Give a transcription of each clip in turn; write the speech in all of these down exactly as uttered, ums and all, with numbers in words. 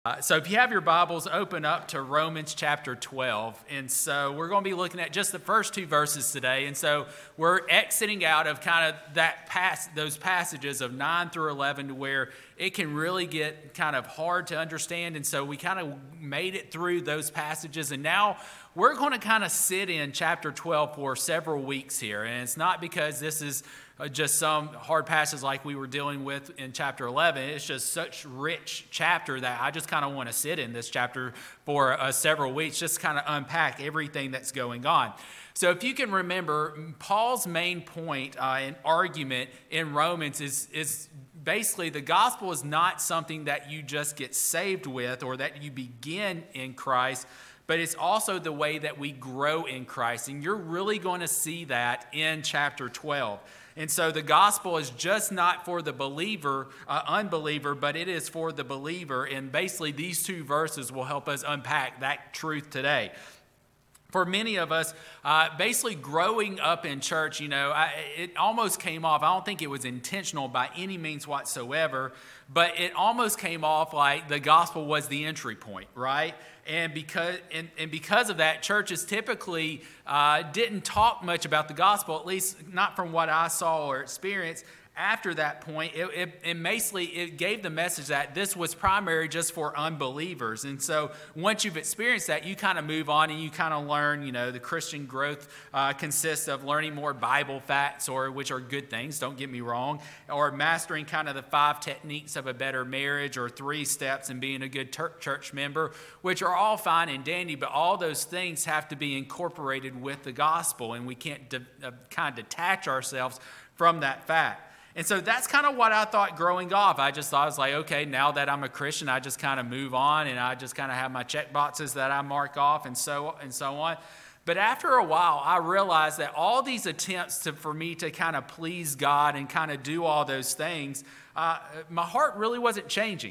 Uh, so if you have your Bibles, open up to Romans chapter twelve. And so we're going to be looking at just the first two verses today. And so we're exiting out of kind of that pass, those passages of nine through eleven to where it can really get kind of hard to understand. And so we kind of made it through those passages. And now we're going to kind of sit in chapter twelve for several weeks here. And it's not because this is just some hard passage like we were dealing with in chapter eleven. It's just such rich chapter that I just kind of want to sit in this chapter for uh, several weeks, just kind of unpack everything that's going on. So if you can remember, Paul's main point uh, and argument in Romans is, is basically the gospel is not something that you just get saved with or that you begin in Christ, but it's also the way that we grow in Christ. And you're really going to see that in chapter twelve. And so the gospel is just not for the believer, uh, unbeliever, but it is for the believer. And basically these two verses will help us unpack that truth today. For many of us, uh, basically growing up in church, you know, I, it almost came off. I don't think it was intentional by any means whatsoever, but it almost came off like the gospel was the entry point, right? And because and, and because of that, churches typically uh, didn't talk much about the gospel, at least not from what I saw or experienced. After that point, it, it, it basically it gave the message that this was primary just for unbelievers. And so once you've experienced that, you kind of move on and you kind of learn, you know, the Christian growth uh, consists of learning more Bible facts, or which are good things, don't get me wrong, or mastering kind of the five techniques of a better marriage, or three steps in being a good ter- church member, which are all fine and dandy, but all those things have to be incorporated with the gospel, and we can't de- uh, kind of detach ourselves from that fact. And so that's kind of what I thought growing up. I just thought, I was like, okay, now that I'm a Christian, I just kind of move on and I just kind of have my check boxes that I mark off and so and so on. But after a while, I realized that all these attempts to, for me to kind of please God and kind of do all those things, uh, my heart really wasn't changing.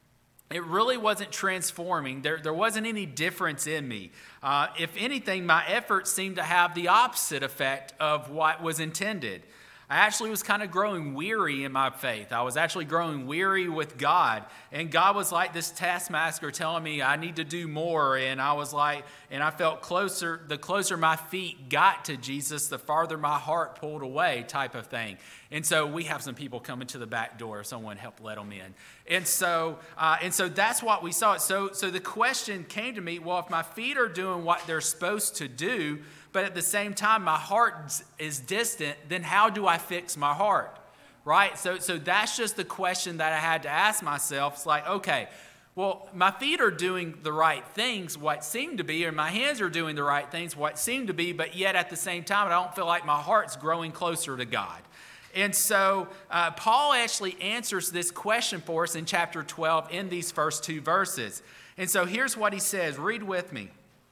It really wasn't transforming. There, there wasn't any difference in me. Uh, if anything, my efforts seemed to have the opposite effect of what was intended. I actually was kind of growing weary in my faith. I was actually growing weary with God. And God was like this taskmaster telling me I need to do more. And I was like, and I felt closer, the closer my feet got to Jesus, the farther my heart pulled away, type of thing. And so we have some people coming to the back door. Someone help let them in. And so uh, and so that's what we saw. So, so the question came to me, well, if my feet are doing what they're supposed to do, but at the same time my heart is distant, then how do I fix my heart, right? So, so that's just the question that I had to ask myself. It's like, okay, well, my feet are doing the right things, what seem to be, or my hands are doing the right things, what seem to be, but yet at the same time, I don't feel like my heart's growing closer to God. And so uh, Paul actually answers this question for us in chapter twelve in these first two verses. And so here's what he says. Read with me.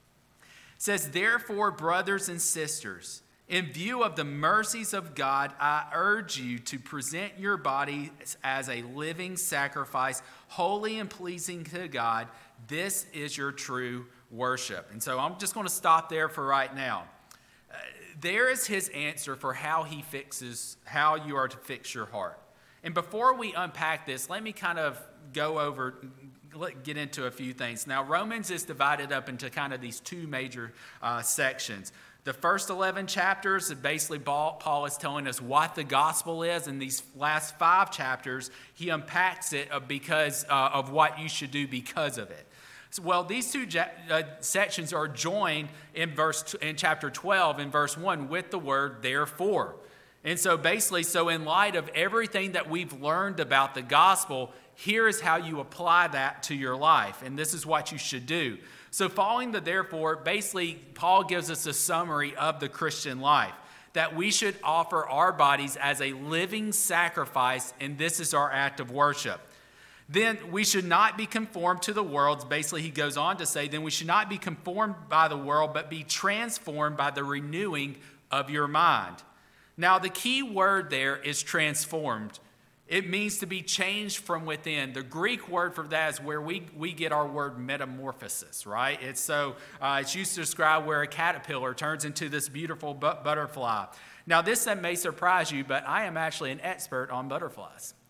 It says, therefore, brothers and sisters, in view of the mercies of God, I urge you to present your bodies as a living sacrifice, holy and pleasing to God. This is your true worship. And so I'm just going to stop there for right now. Uh, there is his answer for how he fixes, how you are to fix your heart. And before we unpack this, let me kind of go over, get into a few things. Now, Romans is divided up into kind of these two major uh, sections. The first eleven chapters, basically Paul is telling us what the gospel is. In these last five chapters, he unpacks it because uh, of what you should do because of it. So, well, these two ja- uh, sections are joined in verse t- in chapter twelve, in verse one, with the word therefore. And so basically, so in light of everything that we've learned about the gospel, here is how you apply that to your life. And this is what you should do. So following the therefore, basically, Paul gives us a summary of the Christian life, that we should offer our bodies as a living sacrifice, and this is our act of worship. Then we should not be conformed to the world. Basically, he goes on to say, then we should not be conformed by the world, but be transformed by the renewing of your mind. Now, the key word there is transformed. It means to be changed from within. The Greek word for that is where we, we get our word metamorphosis, right? It's so uh, it's used to describe where a caterpillar turns into this beautiful bu- butterfly. Now, this may surprise you, but I am actually an expert on butterflies.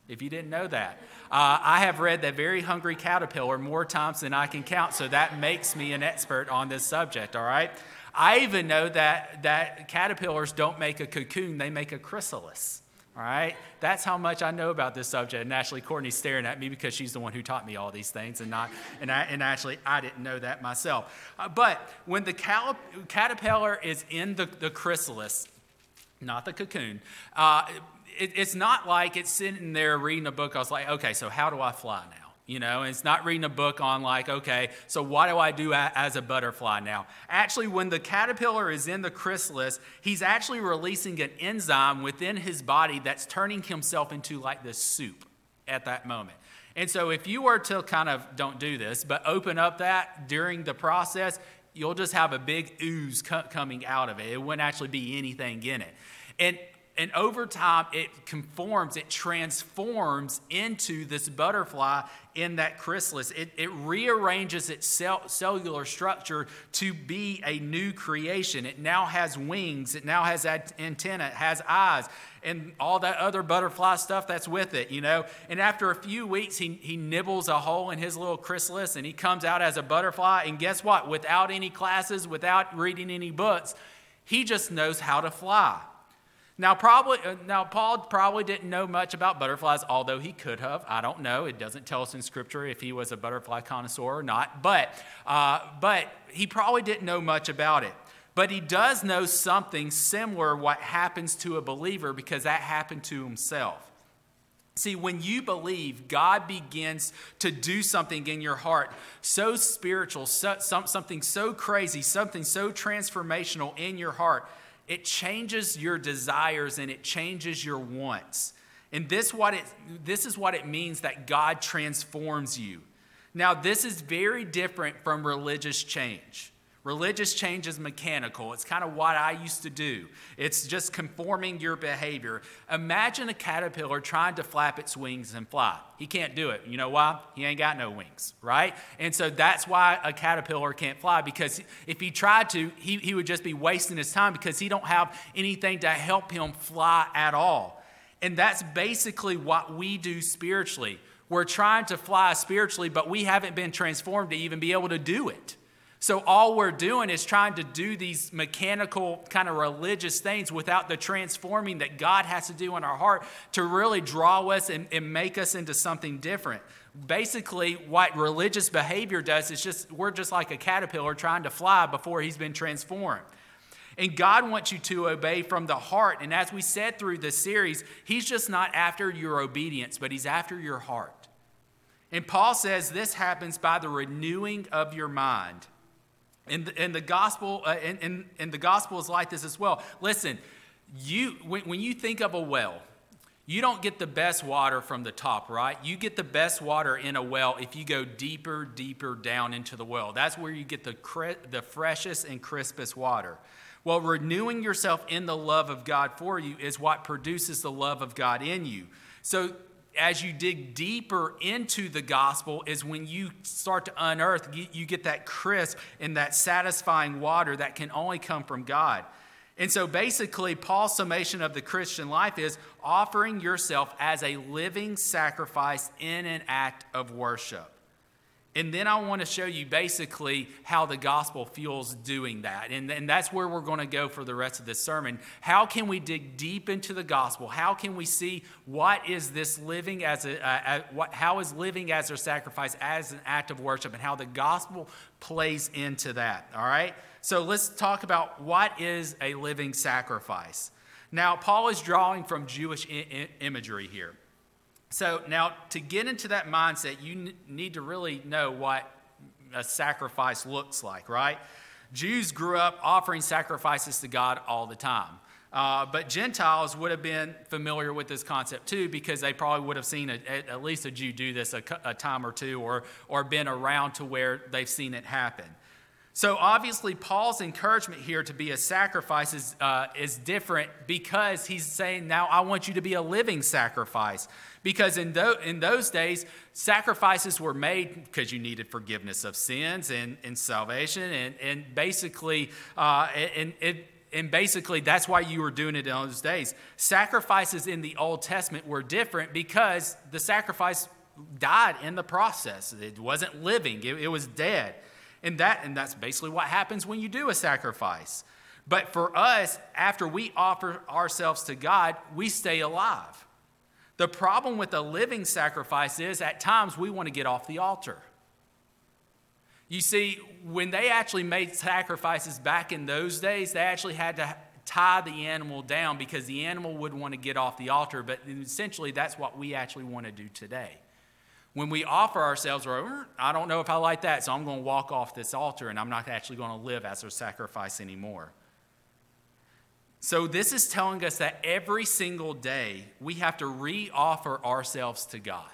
if you didn't know that. Uh, I have read That Very Hungry Caterpillar more times than I can count, so that makes me an expert on this subject, all right? I even know that, that caterpillars don't make a cocoon, they make a chrysalis, all right? That's how much I know about this subject. And actually, Courtney's staring at me because she's the one who taught me all these things, and not, and, I, and actually, I didn't know that myself. Uh, but when the cal- caterpillar is in the, the chrysalis, not the cocoon, uh, it, it's not like it's sitting there reading a book. I was like, okay, so how do I fly now? You know, and it's not reading a book on like, okay, so what do I do a, as a butterfly now? Actually, when the caterpillar is in the chrysalis, he's actually releasing an enzyme within his body that's turning himself into like this soup at that moment. And so if you were to kind of, don't do this, but open up that during the process, you'll just have a big ooze co- coming out of it. It wouldn't actually be anything in it. And And over time, it conforms, it transforms into this butterfly in that chrysalis. It, it rearranges its cell, cellular structure to be a new creation. It now has wings, it now has antenna, it has eyes, and all that other butterfly stuff that's with it, you know. And after a few weeks, he, he nibbles a hole in his little chrysalis, and he comes out as a butterfly. And guess what? Without any classes, without reading any books, he just knows how to fly. Now, probably, uh, now, Paul probably didn't know much about butterflies, although he could have. I don't know. It doesn't tell us in Scripture if he was a butterfly connoisseur or not. But, uh, but he probably didn't know much about it. But he does know something similar what happens to a believer, because that happened to himself. See, when you believe, God begins to do something in your heart so spiritual, so, some, something so crazy, something so transformational in your heart. It changes your desires and it changes your wants. And this, what it, this is what it means that God transforms you. Now, this is very different from religious change. Religious change is mechanical. It's kind of what I used to do. It's just conforming your behavior. Imagine a caterpillar trying to flap its wings and fly. He can't do it. You know why? He ain't got no wings, right? And so that's why a caterpillar can't fly, because if he tried to, he, he would just be wasting his time, because he don't have anything to help him fly at all. And that's basically what we do spiritually. We're trying to fly spiritually, but we haven't been transformed to even be able to do it. So all we're doing is trying to do these mechanical kind of religious things without the transforming that God has to do in our heart to really draw us and, and make us into something different. Basically, what religious behavior does is just, we're just like a caterpillar trying to fly before he's been transformed. And God wants you to obey from the heart. And as we said through this series, he's just not after your obedience, but he's after your heart. And Paul says this happens by the renewing of your mind. And the, and the gospel, uh, and, and, and the gospel is like this as well. Listen, you when, when you think of a well, you don't get the best water from the top, right? You get the best water in a well if you go deeper, deeper down into the well. That's where you get the the freshest and crispest water. Well, renewing yourself in the love of God for you is what produces the love of God in you. So as you dig deeper into the gospel is when you start to unearth, you, you get that crisp and that satisfying water that can only come from God. And so basically, Paul's summation of the Christian life is offering yourself as a living sacrifice in an act of worship. And then I want to show you basically how the gospel feels doing that. And, and that's where we're going to go for the rest of this sermon. How can we dig deep into the gospel? How can we see what is this living as a, uh, uh, what, how is living as a sacrifice, as an act of worship, and how the gospel plays into that, all right? So let's talk about what is a living sacrifice. Now, Paul is drawing from Jewish I- I- imagery here. So now to get into that mindset, you n- need to really know what a sacrifice looks like, right? Jews grew up offering sacrifices to God all the time. Uh, but Gentiles would have been familiar with this concept too, because they probably would have seen a, at least a Jew do this a, a time or two, or, or been around to where they've seen it happen. So obviously, Paul's encouragement here to be a sacrifice is, uh, is different, because he's saying, now I want you to be a living sacrifice. Because in, th- in those days, sacrifices were made because you needed forgiveness of sins and, and salvation. And, and basically, uh, and it, and basically that's why you were doing it in those days. Sacrifices in the Old Testament were different because the sacrifice died in the process. It wasn't living, it, it was dead. And that and that's basically what happens when you do a sacrifice. But for us, after we offer ourselves to God, we stay alive. The problem with a living sacrifice is at times we want to get off the altar. You see, when they actually made sacrifices back in those days, they actually had to tie the animal down because the animal would want to get off the altar. But essentially, that's what we actually want to do today. When we offer ourselves, or I don't know if I like that, so I'm going to walk off this altar and I'm not actually going to live as a sacrifice anymore. So this is telling us that every single day we have to re-offer ourselves to God.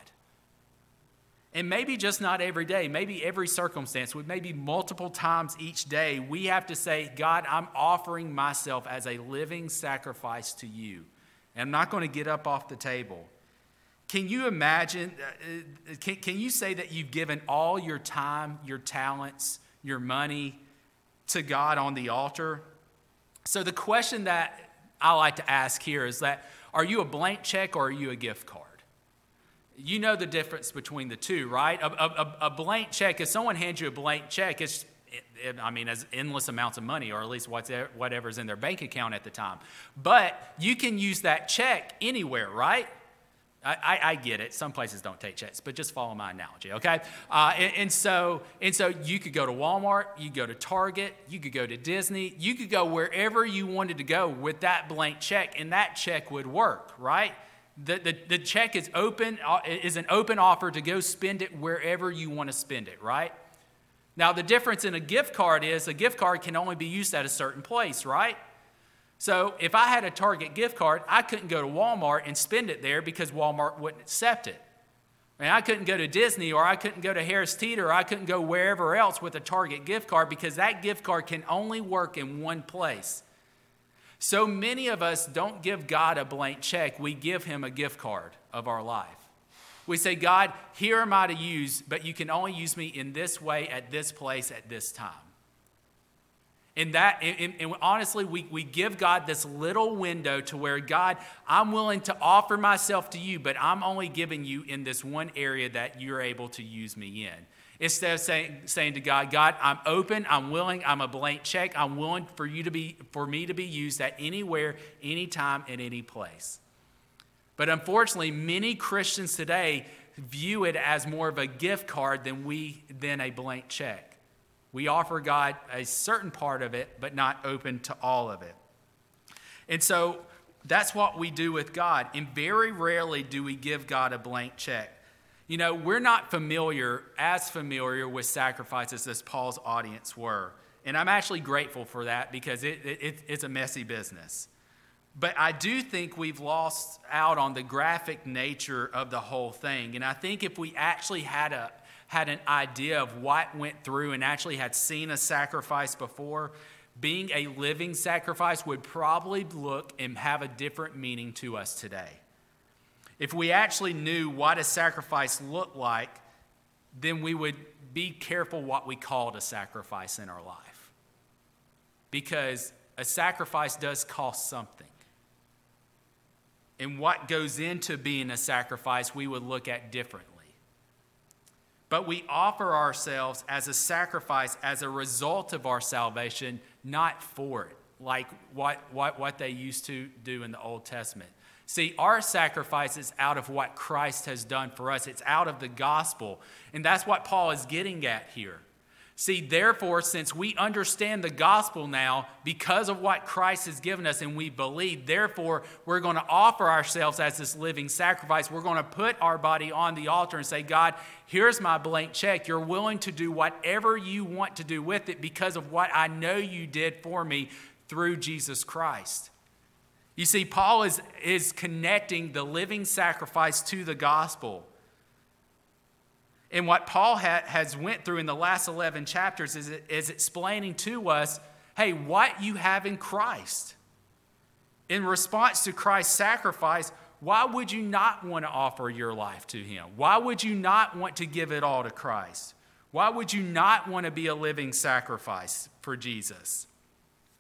And maybe just not every day, maybe every circumstance, maybe multiple times each day, we have to say, God, I'm offering myself as a living sacrifice to you. And I'm not going to get up off the table. Can you imagine, uh, can, can you say that you've given all your time, your talents, your money to God on the altar? So the question that I like to ask here is that, are you a blank check or are you a gift card? You know the difference between the two, right? A, a, a blank check, if someone hands you a blank check, it's, it, it, I mean, it's endless amounts of money, or at least whatever's in their bank account at the time. But you can use that check anywhere, right? I, I, I get it. Some places don't take checks, but just follow my analogy, okay? Uh, and, and so and so you could go to Walmart, you could go to Target, you could go to Disney, you could go wherever you wanted to go with that blank check, and that check would work, right? The, the, the check is open, uh, is an open offer to go spend it wherever you want to spend it, right? Now, the difference in a gift card is a gift card can only be used at a certain place, right? So if I had a Target gift card, I couldn't go to Walmart and spend it there because Walmart wouldn't accept it. I mean, I couldn't go to Disney, or I couldn't go to Harris Teeter, or I couldn't go wherever else with a Target gift card because that gift card can only work in one place. So many of us don't give God a blank check. We give him a gift card of our life. We say, God, here am I to use, but you can only use me in this way, at this place, at this time. And that, and, and honestly, we, we give God this little window to where, God, I'm willing to offer myself to you, but I'm only giving you in this one area that you're able to use me in. Instead of saying, saying to God, God, I'm open, I'm willing, I'm a blank check, I'm willing for you to be, for me to be used at anywhere, anytime, at any place. But unfortunately, many Christians today view it as more of a gift card than we than a blank check. We offer God a certain part of it, but not open to all of it. And so that's what we do with God. And very rarely do we give God a blank check. You know, we're not familiar, as familiar with sacrifices as Paul's audience were. And I'm actually grateful for that because it, it, it's a messy business. But I do think we've lost out on the graphic nature of the whole thing. And I think if we actually had a had an idea of what went through and actually had seen a sacrifice before, being a living sacrifice would probably look and have a different meaning to us today. If we actually knew what a sacrifice looked like, then we would be careful what we called a sacrifice in our life. Because a sacrifice does cost something. And what goes into being a sacrifice, we would look at differently. But we offer ourselves as a sacrifice as a result of our salvation, not for it, like what, what, what they used to do in the Old Testament. See, our sacrifice is out of what Christ has done for us. It's out of the gospel. And that's what Paul is getting at here. See, therefore, since we understand the gospel now because of what Christ has given us and we believe, therefore, we're going to offer ourselves as this living sacrifice. We're going to put our body on the altar and say, God, here's my blank check. You're willing to do whatever you want to do with it because of what I know you did for me through Jesus Christ. You see, Paul is, is connecting the living sacrifice to the gospel. And what Paul ha- has went through in the last eleven chapters is, is explaining to us, hey, what you have in Christ. In response to Christ's sacrifice, why would you not want to offer your life to him? Why would you not want to give it all to Christ? Why would you not want to be a living sacrifice for Jesus?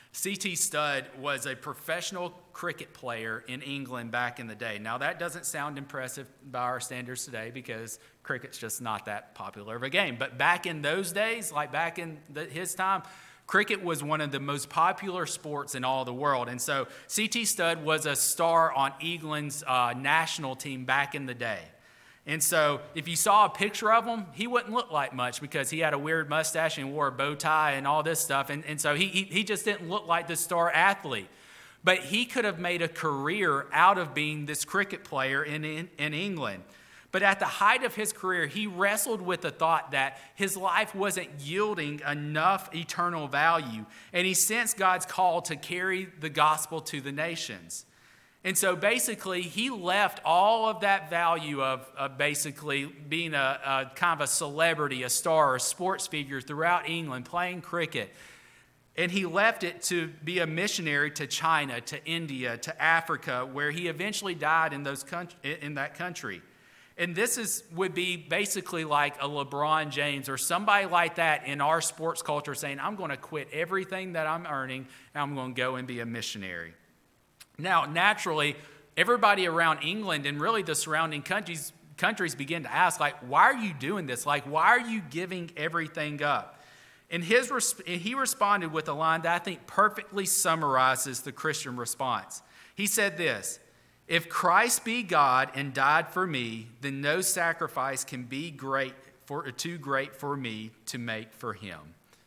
C T Studd was a professional cricket player in England back in the day. Now, that doesn't sound impressive by our standards today because cricket's just not that popular of a game. But back in those days, like back in the, his time, cricket was one of the most popular sports in all the world. And so C T Studd was a star on England's uh, national team back in the day. And so if you saw a picture of him, he wouldn't look like much because he had a weird mustache and wore a bow tie and all this stuff. And, and so he, he, he just didn't look like the star athlete. But he could have made a career out of being this cricket player in, in, in England. But at the height of his career, he wrestled with the thought that his life wasn't yielding enough eternal value. And he sensed God's call to carry the gospel to the nations. And so basically, he left all of that value of, of basically being a, a kind of a celebrity, a star, a sports figure throughout England, playing cricket. And he left it to be a missionary to China, to India, to Africa, where he eventually died in, those in that country. And this is would be basically like a LeBron James or somebody like that in our sports culture saying, I'm going to quit everything that I'm earning and I'm going to go and be a missionary. Now, naturally, everybody around England and really the surrounding countries countries begin to ask, like, why are you doing this? Like, why are you giving everything up? And his he responded with a line that I think perfectly summarizes the Christian response. He said this, "If Christ be God and died for me, then no sacrifice can be great for too great for me to make for him."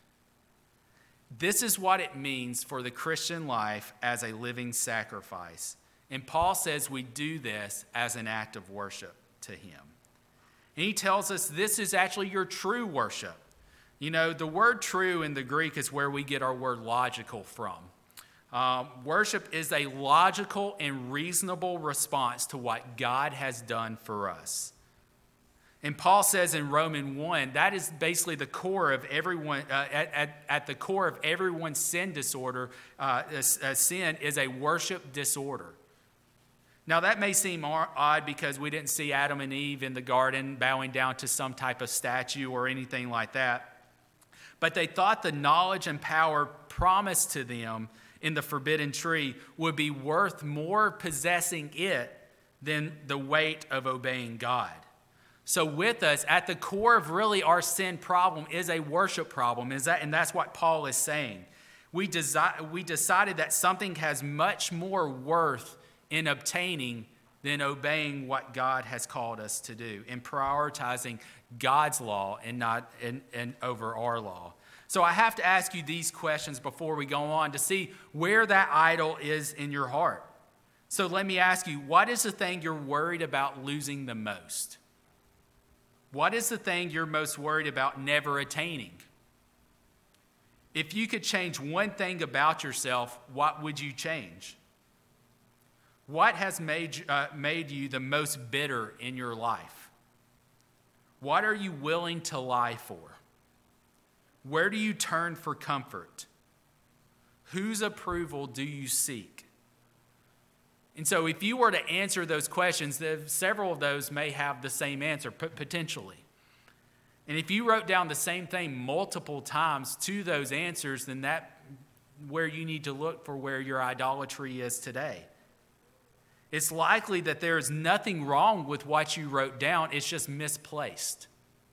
This is what it means for the Christian life as a living sacrifice. And Paul says we do this as an act of worship to him. And he tells us this is actually your true worship. You know, the word true in the Greek is where we get our word logical from. Um, worship is a logical and reasonable response to what God has done for us. And Paul says in Romans one, that is basically the core of everyone, uh, at, at, at the core of everyone's sin disorder, uh, a, a sin is a worship disorder. Now that may seem odd because we didn't see Adam and Eve in the garden bowing down to some type of statue or anything like that. But they thought the knowledge and power promised to them in the forbidden tree would be worth more possessing it than the weight of obeying God. So with us, at the core of really our sin problem is a worship problem, is that, and that's what Paul is saying. We, desi- we decided that something has much more worth in obtaining than obeying what God has called us to do, and prioritizing God's law and not and, and over our law. So I have to ask you these questions before we go on to see where that idol is in your heart. So let me ask you, what is the thing you're worried about losing the most? What is the thing you're most worried about never attaining? If you could change one thing about yourself, what would you change? What has made, uh, made you the most bitter in your life? What are you willing to lie for? Where do you turn for comfort? Whose approval do you seek? And so if you were to answer those questions, several of those may have the same answer, potentially. And if you wrote down the same thing multiple times to those answers, then that's where you need to look for where your idolatry is today. It's likely that there is nothing wrong with what you wrote down. It's just misplaced.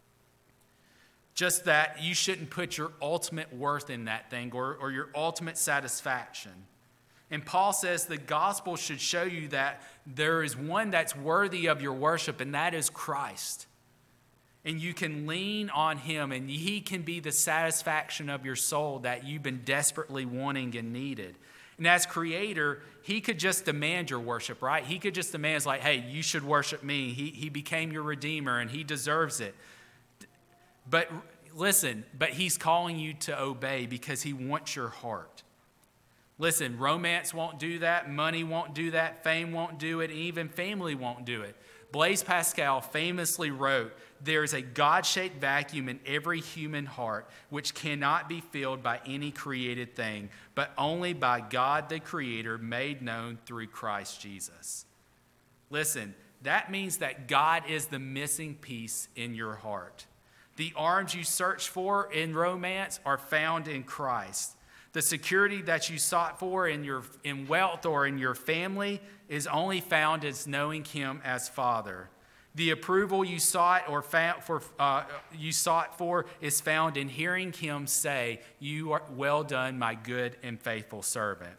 Just that you shouldn't put your ultimate worth in that thing or, or your ultimate satisfaction. And Paul says the gospel should show you that there is one that's worthy of your worship, and that is Christ. And you can lean on him, and he can be the satisfaction of your soul that you've been desperately wanting and needed. And as creator, he could just demand your worship, right? He could just demand, like, hey, you should worship me. He, he became your redeemer, and he deserves it. But listen, but he's calling you to obey because he wants your heart. Listen, romance won't do that, money won't do that, fame won't do it, and even family won't do it. Blaise Pascal famously wrote, "There is a God-shaped vacuum in every human heart which cannot be filled by any created thing, but only by God the Creator made known through Christ Jesus." Listen, that means that God is the missing piece in your heart. The arms you search for in romance are found in Christ. The security that you sought for in your in wealth or in your family is only found as knowing him as Father. The approval you sought or found for uh, you sought for is found in hearing him say, "You are well done, my good and faithful servant."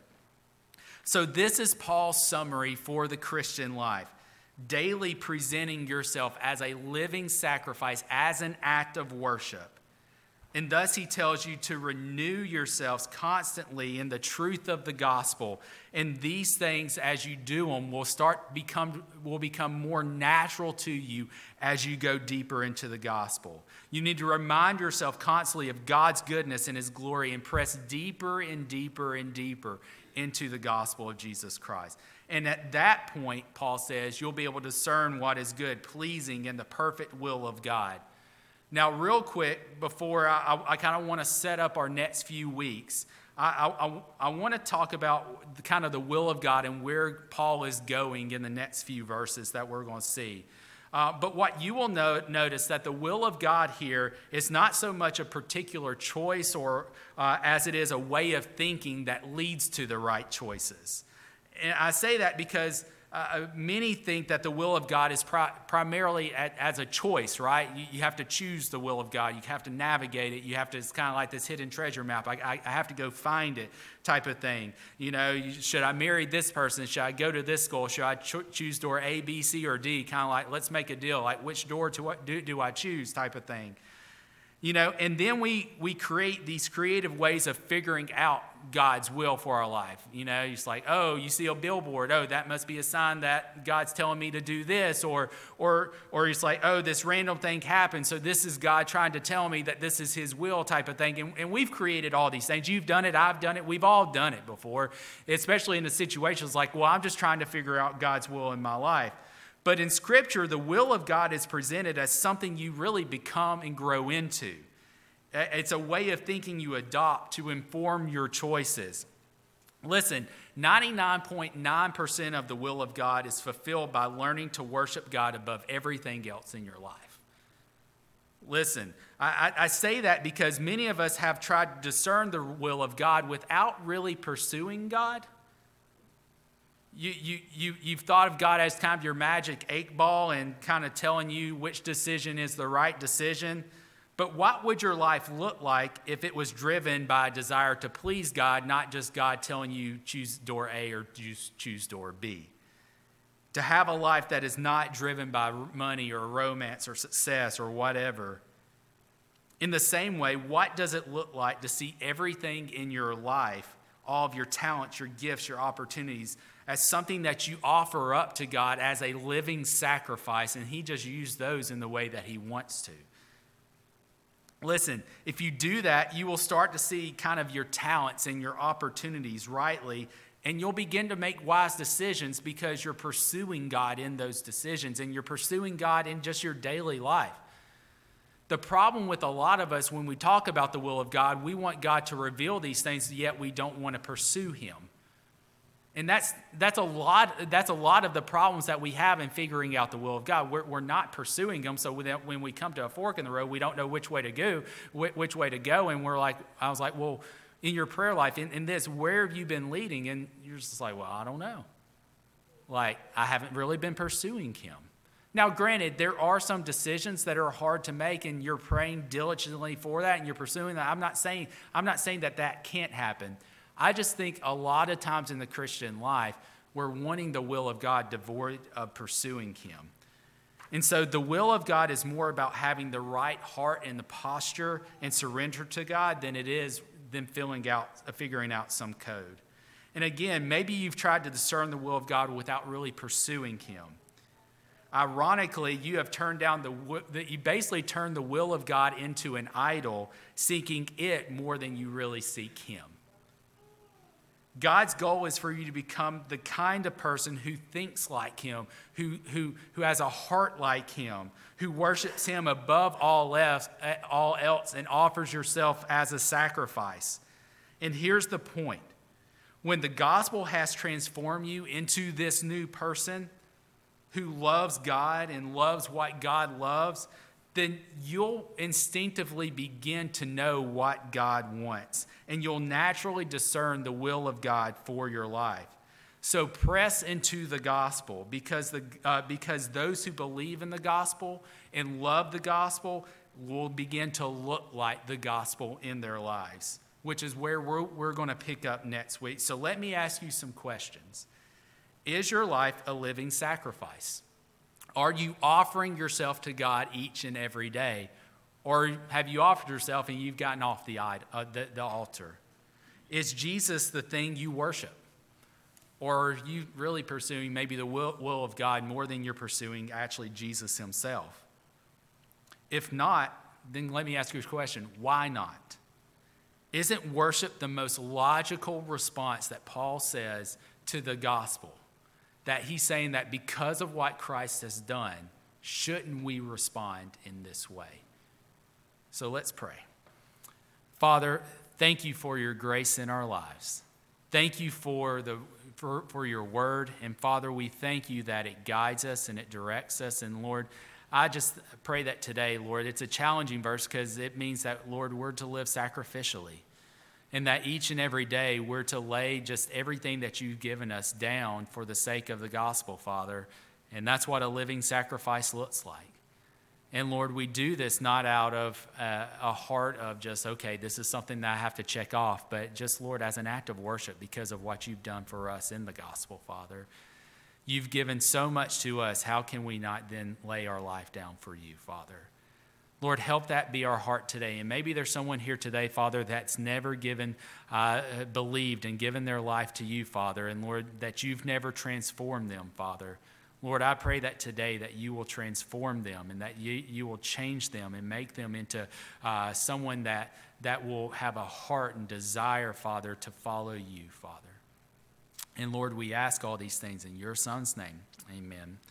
So this is Paul's summary for the Christian life. Daily presenting yourself as a living sacrifice, as an act of worship. And thus he tells you to renew yourselves constantly in the truth of the gospel. And these things, as you do them, will start become will become more natural to you as you go deeper into the gospel. You need to remind yourself constantly of God's goodness and his glory and press deeper and deeper and deeper into the gospel of Jesus Christ. And at that point, Paul says, you'll be able to discern what is good, pleasing, and the perfect will of God. Now, real quick, before I, I, I kind of want to set up our next few weeks, I, I, I want to talk about the, kind of the will of God and where Paul is going in the next few verses that we're going to see. Uh, but what you will know, notice that the will of God here is not so much a particular choice or uh, as it is a way of thinking that leads to the right choices. And I say that because Uh, many think that the will of God is pri- primarily at, as a choice, right? You, you have to choose the will of God. You have to navigate it. You have to, it's kind of like this hidden treasure map. I, I, I have to go find it type of thing. You know, you, should I marry this person? Should I go to this school? Should I cho- choose door A, B, C, or D? Kind of like, let's make a deal. Like, which door to what do, do I choose type of thing. You know, and then we we create these creative ways of figuring out God's will for our life. You know, it's like, oh, you see a billboard. Oh, that must be a sign that God's telling me to do this. Or, or, or it's like, oh, this random thing happened. So this is God trying to tell me that this is his will type of thing. And, and we've created all these things. You've done it. I've done it. We've all done it before, especially in the situations like, well, I'm just trying to figure out God's will in my life. But in Scripture, the will of God is presented as something you really become and grow into. It's a way of thinking you adopt to inform your choices. Listen, ninety-nine point nine percent of the will of God is fulfilled by learning to worship God above everything else in your life. Listen, I, I say that because many of us have tried to discern the will of God without really pursuing God. You, you, you, you've thought of God as kind of your magic eight ball and kind of telling you which decision is the right decision. But what would your life look like if it was driven by a desire to please God, not just God telling you choose door A or choose, choose door B? To have a life that is not driven by money or romance or success or whatever. In the same way, what does it look like to see everything in your life, all of your talents, your gifts, your opportunities, as something that you offer up to God as a living sacrifice, and he just used those in the way that he wants to? Listen, if you do that, you will start to see kind of your talents and your opportunities rightly, and you'll begin to make wise decisions because you're pursuing God in those decisions, and you're pursuing God in just your daily life. The problem with a lot of us when we talk about the will of God, we want God to reveal these things, yet we don't want to pursue him. And that's that's a lot that's a lot of the problems that we have in figuring out the will of God. We're, we're not pursuing them, so when we come to a fork in the road, we don't know which way to go, which way to go, and we're like, I was like, well, in your prayer life, in, in this, where have you been leading? And you're just like, well, I don't know. Like, I haven't really been pursuing him. Now, granted, there are some decisions that are hard to make, and you're praying diligently for that, and you're pursuing that. I'm not saying I'm not saying that that can't happen. I just think a lot of times in the Christian life, we're wanting the will of God devoid of pursuing him. And so the will of God is more about having the right heart and the posture and surrender to God than it is than filling out, figuring out some code. And again, maybe you've tried to discern the will of God without really pursuing him. Ironically, you have turned down the, you basically turned the will of God into an idol, seeking it more than you really seek him. God's goal is for you to become the kind of person who thinks like him, who, who, who has a heart like him, who worships him above all else, all else and offers yourself as a sacrifice. And here's the point. When the gospel has transformed you into this new person who loves God and loves what God loves, then you'll instinctively begin to know what God wants, and you'll naturally discern the will of God for your life. So press into the gospel, because the uh, because those who believe in the gospel and love the gospel will begin to look like the gospel in their lives, which is where we're, we're going to pick up next week. So let me ask you some questions. Is your life a living sacrifice? Are you offering yourself to God each and every day? Or have you offered yourself and you've gotten off the, uh, the, the altar? Is Jesus the thing you worship? Or are you really pursuing maybe the will, will of God more than you're pursuing actually Jesus himself? If not, then let me ask you a question. Why not? Isn't worship the most logical response that Paul says to the gospel? That he's saying that because of what Christ has done, shouldn't we respond in this way? So let's pray. Father, thank you for your grace in our lives. Thank you for the for, for your word. And Father, we thank you that it guides us and it directs us. And Lord, I just pray that today, Lord, it's a challenging verse because it means that, Lord, we're to live sacrificially. And that each and every day we're to lay just everything that you've given us down for the sake of the gospel, Father. And that's what a living sacrifice looks like. And Lord, we do this not out of uh, a heart of just, okay, this is something that I have to check off, but just, Lord, as an act of worship because of what you've done for us in the gospel, Father. You've given so much to us. How can we not then lay our life down for you, Father? Lord, help that be our heart today. And maybe there's someone here today, Father, that's never given, uh, believed and given their life to you, Father. And Lord, that you've never transformed them, Father. Lord, I pray that today that you will transform them and that you, you will change them and make them into uh, someone that, that will have a heart and desire, Father, to follow you, Father. And Lord, we ask all these things in your Son's name. Amen.